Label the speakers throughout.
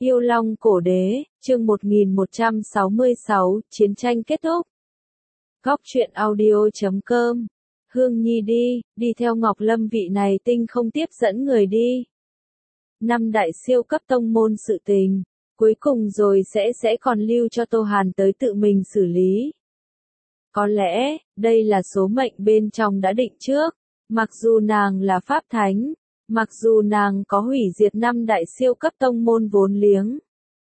Speaker 1: Yêu Long Cổ Đế, chương 1166, chiến tranh kết thúc. Góc truyện audio.com. Hương Nhi đi theo Ngọc Lâm vị này tinh không tiếp dẫn người đi. Năm đại siêu cấp tông môn sự tình, cuối cùng rồi sẽ còn lưu cho Tô Hàn tới tự mình xử lý. Có lẽ, đây là số mệnh bên trong đã định trước, mặc dù nàng là pháp thánh. Mặc dù nàng có hủy diệt năm đại siêu cấp tông môn vốn liếng,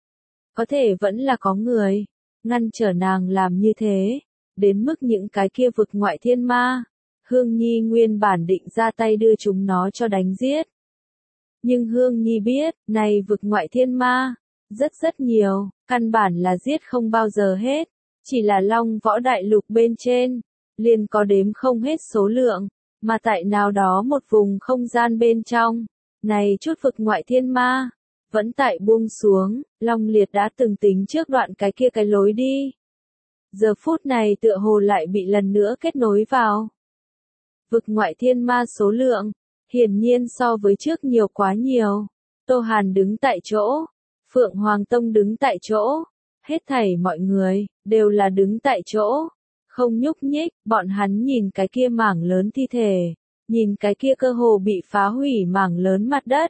Speaker 1: có thể vẫn là có người ngăn trở nàng làm như thế, đến mức những cái kia vực ngoại thiên ma, Hương Nhi nguyên bản định ra tay đưa chúng nó cho đánh giết. Nhưng Hương Nhi biết, này vực ngoại thiên ma, rất nhiều, căn bản là giết không bao giờ hết, chỉ là Long Võ Đại Lục bên trên, liền có đếm không hết số lượng. Mà tại nào đó một vùng không gian bên trong, này chút vực ngoại thiên ma, vẫn tại buông xuống, Long Liệt đã từng tính trước đoạn cái kia cái lối đi. Giờ phút này tựa hồ lại bị lần nữa kết nối vào. Vực ngoại thiên ma số lượng, hiển nhiên so với trước nhiều quá nhiều. Tô Hàn đứng tại chỗ, Phượng Hoàng Tông đứng tại chỗ, hết thảy mọi người, đều là đứng tại chỗ. Không nhúc nhích, bọn hắn nhìn cái kia mảng lớn thi thể, nhìn cái kia cơ hồ bị phá hủy mảng lớn mặt đất.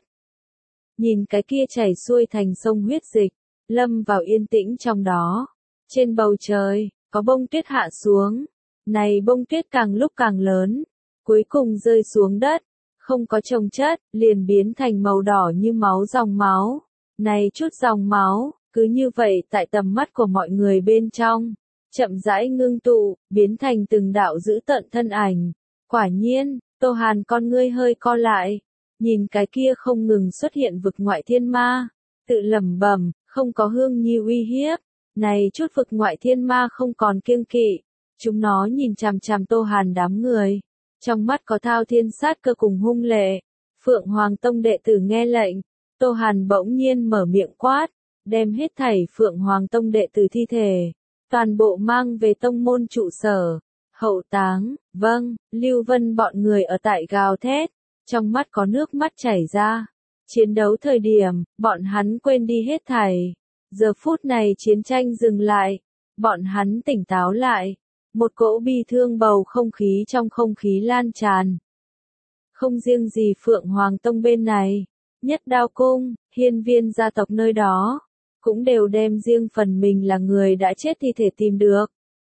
Speaker 1: Nhìn cái kia chảy xuôi thành sông huyết dịch, lâm vào yên tĩnh trong đó. Trên bầu trời, có bông tuyết hạ xuống, này bông tuyết càng lúc càng lớn, cuối cùng rơi xuống đất, không có chồng chất, liền biến thành màu đỏ như máu dòng máu. Này chút dòng máu, cứ như vậy tại tầm mắt của mọi người bên trong. Chậm rãi ngưng tụ, biến thành từng đạo dữ tợn thân ảnh. Quả nhiên, Tô Hàn con ngươi hơi co lại, nhìn cái kia không ngừng xuất hiện vực ngoại thiên ma, tự lẩm bẩm, không có Hương Nhi uy hiếp, này chút vực ngoại thiên ma không còn kiêng kỵ, chúng nó nhìn chằm chằm Tô Hàn đám người, trong mắt có thao thiên sát cơ cùng hung lệ. Phượng Hoàng Tông đệ tử nghe lệnh, Tô Hàn bỗng nhiên mở miệng quát, đem hết thảy Phượng Hoàng Tông đệ tử thi thể. Toàn bộ mang về tông môn trụ sở, hậu táng, vâng, Lưu Vân bọn người ở tại gào thét, trong mắt có nước mắt chảy ra. Chiến đấu thời điểm, bọn hắn quên đi hết thảy. Giờ phút này chiến tranh dừng lại, bọn hắn tỉnh táo lại, một cỗ bi thương bầu không khí trong không khí lan tràn. Không riêng gì Phượng Hoàng Tông bên này, Nhất Đao Cung, Hiên Viên gia tộc nơi đó. Cũng đều đem riêng phần mình là người đã chết thi thể tìm được.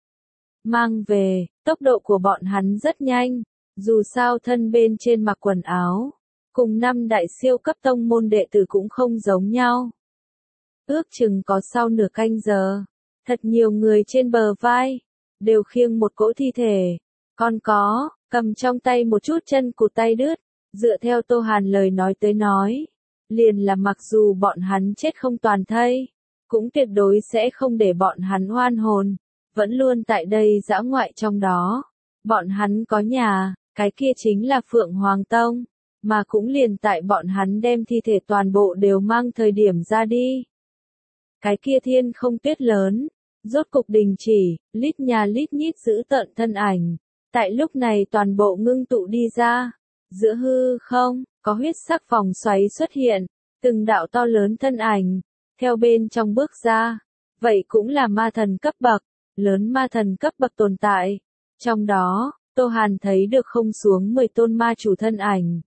Speaker 1: Mang về, tốc độ của bọn hắn rất nhanh, dù sao thân bên trên mặc quần áo, cùng năm đại siêu cấp tông môn đệ tử cũng không giống nhau. Ước chừng có sau nửa canh giờ, thật nhiều người trên bờ vai, đều khiêng một cỗ thi thể, còn có, cầm trong tay một chút chân cụt tay đứt, dựa theo Tô Hàn lời nói tới nói. Liền là mặc dù bọn hắn chết không toàn thây, cũng tuyệt đối sẽ không để bọn hắn oan hồn, vẫn luôn tại đây dã ngoại trong đó. Bọn hắn có nhà, cái kia chính là Phượng Hoàng Tông, mà cũng liền tại bọn hắn đem thi thể toàn bộ đều mang thời điểm ra đi. Cái kia thiên không tuyết lớn, rốt cục đình chỉ, lít nhà lít nhít giữ tợn thân ảnh, tại lúc này toàn bộ ngưng tụ đi ra. Giữa hư không, có huyết sắc vòng xoáy xuất hiện, từng đạo to lớn thân ảnh, theo bên trong bước ra, vậy cũng là ma thần cấp bậc, lớn ma thần cấp bậc tồn tại. Trong đó, Tô Hàn thấy được không xuống 10 tôn ma chủ thân ảnh.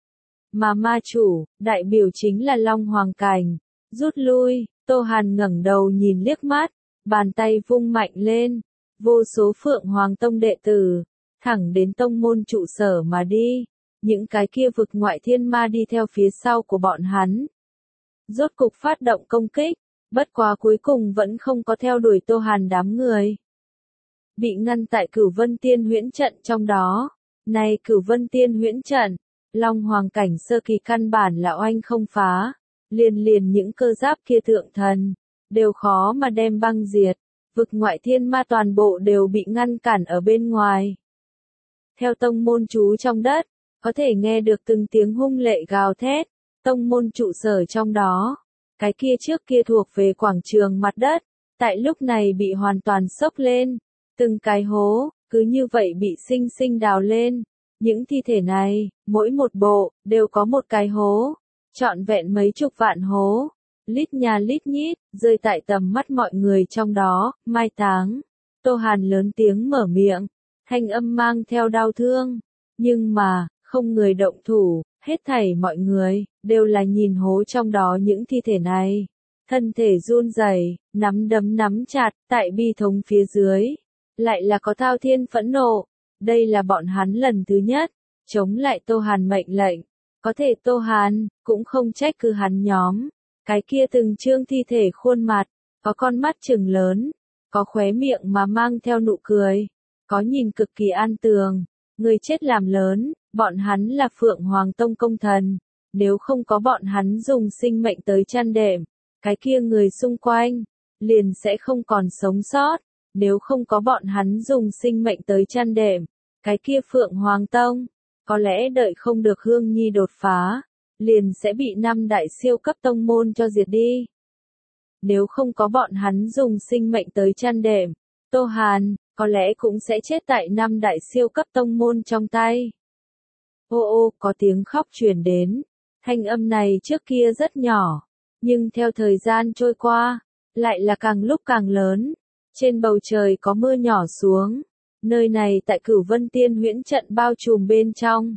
Speaker 1: Mà ma chủ, đại biểu chính là Long Hoàng Cảnh. Rút lui, Tô Hàn ngẩng đầu nhìn liếc mắt, bàn tay vung mạnh lên, vô số Phượng Hoàng Tông đệ tử, thẳng đến tông môn trụ sở mà đi. Những cái kia vực ngoại thiên ma đi theo phía sau của bọn hắn. Rốt cục phát động công kích, bất quá cuối cùng vẫn không có theo đuổi Tô Hàn đám người. Bị ngăn tại Cửu Vân Tiên Huyễn trận trong đó. Này Cửu Vân Tiên Huyễn trận, Long Hoàng Cảnh sơ kỳ căn bản là oanh không phá, liền những cơ giáp kia thượng thần, đều khó mà đem băng diệt, vực ngoại thiên ma toàn bộ đều bị ngăn cản ở bên ngoài. Theo tông môn trú trong đất, có thể nghe được từng tiếng hung lệ gào thét. Tông môn trụ sở trong đó, cái kia trước kia thuộc về quảng trường mặt đất, tại lúc này bị hoàn toàn xốc lên, từng cái hố, cứ như vậy bị sinh sinh đào lên. Những thi thể này, mỗi một bộ, đều có một cái hố, trọn vẹn mấy chục vạn hố, lít nha lít nhít, rơi tại tầm mắt mọi người trong đó, mai táng. Tô Hàn lớn tiếng mở miệng, thanh âm mang theo đau thương, nhưng mà, không người động thủ, hết thảy mọi người, đều là nhìn hố trong đó những thi thể này. Thân thể run rẩy, nắm đấm nắm chặt, tại bi thống phía dưới. Lại là có thao thiên phẫn nộ, đây là bọn hắn lần thứ nhất, chống lại Tô Hàn mệnh lệnh. Có thể Tô Hàn, cũng không trách cứ hắn nhóm. Cái kia từng trương thi thể khuôn mặt, có con mắt trừng lớn, có khóe miệng mà mang theo nụ cười, có nhìn cực kỳ an tường. Người chết làm lớn, bọn hắn là Phượng Hoàng Tông công thần. Nếu không có bọn hắn dùng sinh mệnh tới chăn đệm, cái kia người xung quanh, liền sẽ không còn sống sót. Nếu không có bọn hắn dùng sinh mệnh tới chăn đệm, cái kia Phượng Hoàng Tông, có lẽ đợi không được Hương Nhi đột phá, liền sẽ bị 5 đại siêu cấp tông môn cho diệt đi. Nếu không có bọn hắn dùng sinh mệnh tới chăn đệm, Tô Hàn, có lẽ cũng sẽ chết tại 5 đại siêu cấp tông môn trong tay. Ô ô, có tiếng khóc truyền đến. Thanh âm này trước kia rất nhỏ, nhưng theo thời gian trôi qua, lại là càng lúc càng lớn. Trên bầu trời có mưa nhỏ xuống. Nơi này tại Cửu Vân Tiên Huyễn trận bao trùm bên trong.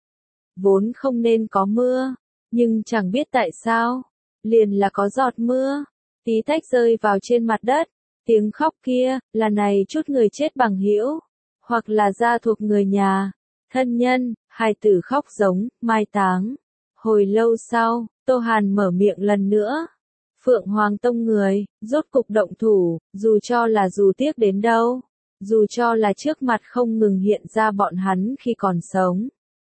Speaker 1: Vốn không nên có mưa, nhưng chẳng biết tại sao, liền là có giọt mưa, tí tách rơi vào trên mặt đất. Tiếng khóc kia, là này chút người chết bằng hữu, hoặc là gia thuộc người nhà, thân nhân, hài tử khóc giống, mai táng. Hồi lâu sau, Tô Hàn mở miệng lần nữa. Phượng Hoàng Tông người, rốt cục động thủ, dù tiếc đến đâu, dù cho là trước mặt không ngừng hiện ra bọn hắn khi còn sống.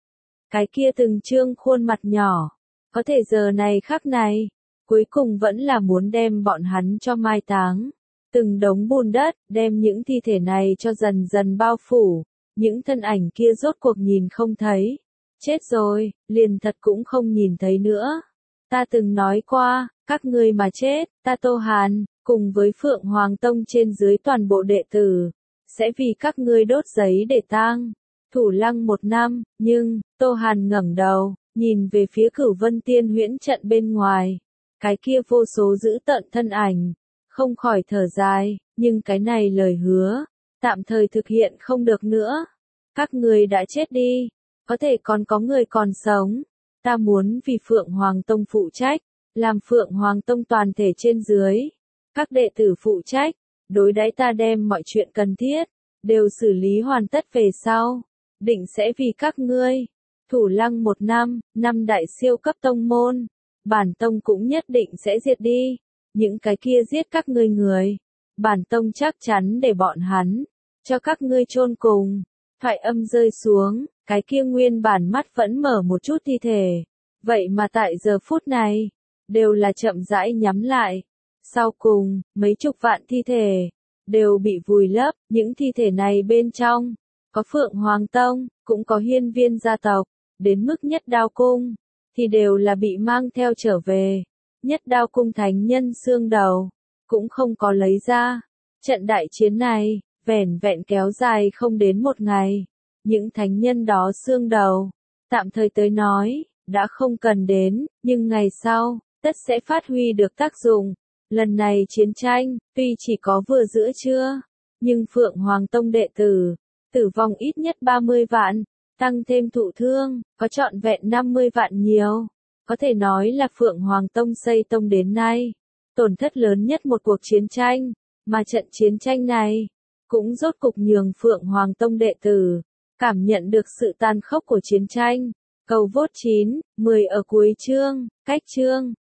Speaker 1: Cái kia từng trương khuôn mặt nhỏ, có thể giờ này khắc này, cuối cùng vẫn là muốn đem bọn hắn cho mai táng. Từng đống bùn đất, đem những thi thể này cho dần dần bao phủ, những thân ảnh kia rốt cuộc nhìn không thấy. Chết rồi, liền thật cũng không nhìn thấy nữa. Ta từng nói qua, các ngươi mà chết, ta Tô Hàn, cùng với Phượng Hoàng Tông trên dưới toàn bộ đệ tử, sẽ vì các ngươi đốt giấy để tang. Thủ lăng 1 năm, nhưng, Tô Hàn ngẩng đầu, nhìn về phía Cửu Vân Tiên Huyễn trận bên ngoài. Cái kia vô số dữ tợn thân ảnh, không khỏi thở dài, nhưng cái này lời hứa, tạm thời thực hiện không được nữa. Các ngươi đã chết đi, có thể còn có người còn sống. Ta muốn vì Phượng Hoàng Tông phụ trách, làm Phượng Hoàng Tông toàn thể trên dưới. Các đệ tử phụ trách, đối đãi ta đem mọi chuyện cần thiết, đều xử lý hoàn tất về sau. Định sẽ vì các ngươi, thủ lăng 1 năm, 5 đại siêu cấp tông môn. Bản tông cũng nhất định sẽ diệt đi. Những cái kia giết các ngươi người. Bản tông chắc chắn để bọn hắn, cho các ngươi chôn cùng. Thoại âm rơi xuống, cái kia nguyên bản mắt vẫn mở một chút thi thể. Vậy mà tại giờ phút này, đều là chậm rãi nhắm lại. Sau cùng, mấy chục vạn thi thể, đều bị vùi lấp. Những thi thể này bên trong, có Phượng Hoàng Tông, cũng có hiên viên gia tộc. Đến mức Nhất Đao Cung, thì đều là bị mang theo trở về. Nhất Đao Cung thánh nhân xương đầu, cũng không có lấy ra. Trận đại chiến này, vẻn vẹn kéo dài không đến 1 ngày. Những thánh nhân đó xương đầu, tạm thời tới nói, đã không cần đến, nhưng ngày sau, tất sẽ phát huy được tác dụng. Lần này chiến tranh, tuy chỉ có vừa giữa trưa, nhưng Phượng Hoàng Tông đệ tử, tử vong ít nhất 30 vạn, tăng thêm thụ thương, có trọn vẹn 50 vạn nhiều. Có thể nói là Phượng Hoàng Tông xây tông đến nay, tổn thất lớn nhất một cuộc chiến tranh, mà trận chiến tranh này, cũng rốt cục nhường Phượng Hoàng Tông đệ tử, cảm nhận được sự tàn khốc của chiến tranh. Cầu vote 9, 10 ở cuối chương, cách chương.